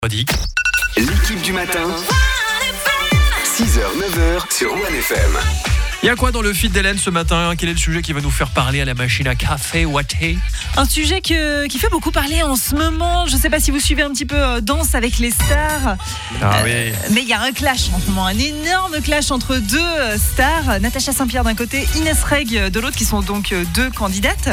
L'équipe du matin, 6h, 9h sur One FM. Il y a quoi dans le feed d'Hélène ce matin ? Quel est le sujet qui va nous faire parler à la machine à café ou à thé ? Un sujet qui fait beaucoup parler en ce moment. Je ne sais pas si vous suivez un petit peu Danse avec les stars. Oui. Mais il y a un clash en ce moment, un énorme clash entre deux stars. Natacha Saint-Pierre d'un côté, Inès Reg de l'autre, qui sont donc deux candidates.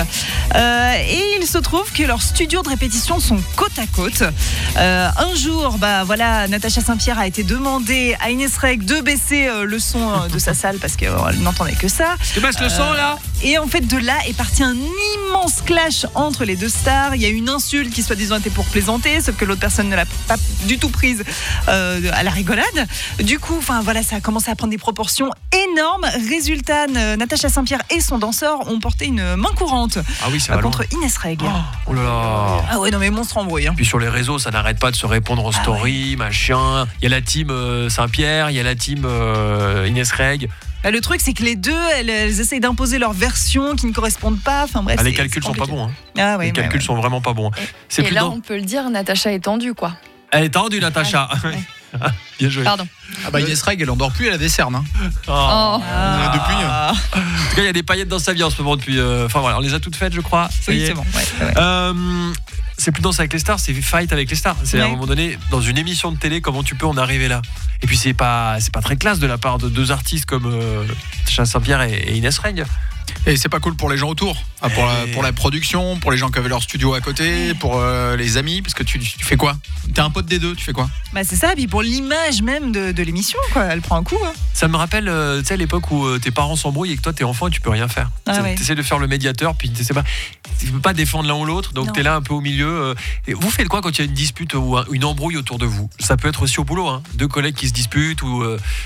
Et il se trouve que leurs studios de répétition sont côte à côte. Un jour, Natacha Saint-Pierre a été demandé à Inès Reg de baisser le son de sa salle parce qu'elle n'entendait que ça. Tu baisses le son là ? Et en fait, de là est parti un immense clash entre les deux stars. Il y a une insulte qui soi-disant était pour plaisanter, sauf que l'autre personne ne l'a pas du tout prise à la rigolade. Du coup, ça a commencé à prendre des proportions énormes. Résultat, Natacha Saint-Pierre et son danseur ont porté une main courante contre Inès Reg. Oh là là. Ah ouais, non mais monstre embrouille. Puis sur les réseaux, ça n'arrête pas de se répondre en story, machin. Il y a la team Saint-Pierre, il y a la team Inès Reg. Le truc, c'est que les deux, elles essayent d'imposer leur version qui ne correspondent pas. Enfin bref, les calculs sont pas bons. Les calculs sont vraiment pas bons. Et là, on peut le dire, Natacha est tendue, quoi. Elle est tendue, Natacha. Ouais. Bien joué. Pardon. Inès Reg, elle endort plus, elle a des cernes. Oh. Depuis. En tout cas, il y a des paillettes dans sa vie en ce moment depuis. On les a toutes faites, je crois. Oui, c'est bon. Ouais. C'est plus Danse avec les stars, c'est Fight avec les stars. C'est à un moment donné, dans une émission de télé, comment tu peux en arriver là ? Et puis c'est pas très classe de la part de deux artistes comme Natacha Saint-Pierre et Inès Reg. Et c'est pas cool pour les gens autour, pour la production, pour les gens qui avaient leur studio à côté, pour les amis, parce que tu fais quoi ? T'es un pote des deux, tu fais quoi ? C'est ça, et puis pour l'image même de l'émission, quoi. Elle prend un coup. Ça me rappelle l'époque où tes parents s'embrouillent et que toi t'es enfant et tu peux rien faire. T'essaies de faire le médiateur, puis tu peux pas défendre l'un ou l'autre, donc t'es là un peu au milieu. Et vous faites quoi quand il y a une dispute ou une embrouille autour de vous ? Ça peut être aussi au boulot, deux collègues qui se disputent ou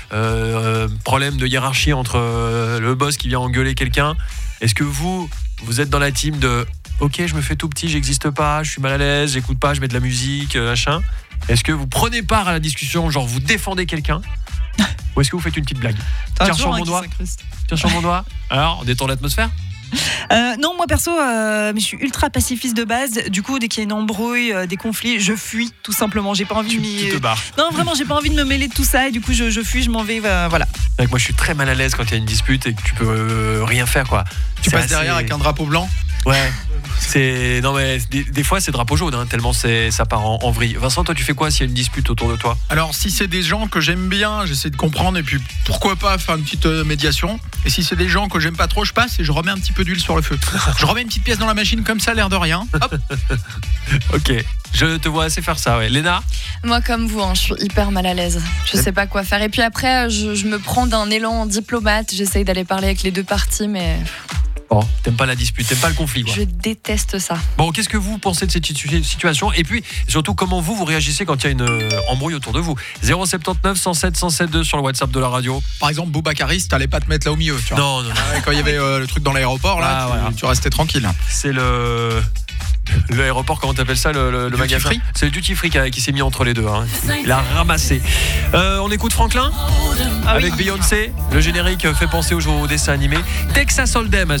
problème de hiérarchie entre le boss qui vient engueuler quelqu'un. Est-ce que vous êtes dans la team de ok, je me fais tout petit, j'existe pas, je suis mal à l'aise, j'écoute pas, je mets de la musique, machin. Est-ce que vous prenez part à la discussion, genre vous défendez quelqu'un, ou est-ce que vous faites une petite blague ? Tiens sur mon doigt. Tiens sur mon doigt. Alors, on détend l'atmosphère ? Non, moi perso, je suis ultra pacifiste de base. Du coup, dès qu'il y a une embrouille, des conflits, je fuis tout simplement. J'ai pas envie tu te barres. Non, vraiment, j'ai pas envie de me mêler de tout ça. Et du coup, je fuis, je m'en vais. Voilà. Avec moi, je suis très mal à l'aise quand il y a une dispute et que tu peux rien faire, quoi. Tu passes derrière avec un drapeau blanc ? Ouais. Des fois c'est drapeau jaune, tellement ça part en vrille. Vincent, toi tu fais quoi s'il y a une dispute autour de toi ? Alors si c'est des gens que j'aime bien, j'essaie de comprendre et puis pourquoi pas faire une petite médiation. Et si c'est des gens que j'aime pas trop, je passe et je remets un petit peu d'huile sur le feu. Je remets une petite pièce dans la machine comme ça, l'air de rien. Hop. Ok, je te vois assez faire ça, ouais. Léna ? Moi comme vous, je suis hyper mal à l'aise. Je sais pas quoi faire. Et puis après, je me prends d'un élan diplomate. J'essaye d'aller parler avec les deux parties, mais... Bon, t'aimes pas la dispute, t'aimes pas le conflit, quoi. Je déteste ça. Bon, qu'est-ce que vous pensez de cette situation ? Et puis, surtout, comment vous réagissez quand il y a une embrouille autour de vous ? 079 107 107 sur le WhatsApp de la radio. Par exemple, Boubacaris, t'allais pas te mettre là au milieu, tu vois. Non. Quand il y avait le truc dans l'aéroport, là, tu restais tranquille. C'est l'aéroport, comment t'appelles ça, le magasin ? C'est le duty free qui s'est mis entre les deux. Il a ramassé. On écoute Franklin avec Beyoncé. Le générique fait penser au dessin animé Texas Hold'em.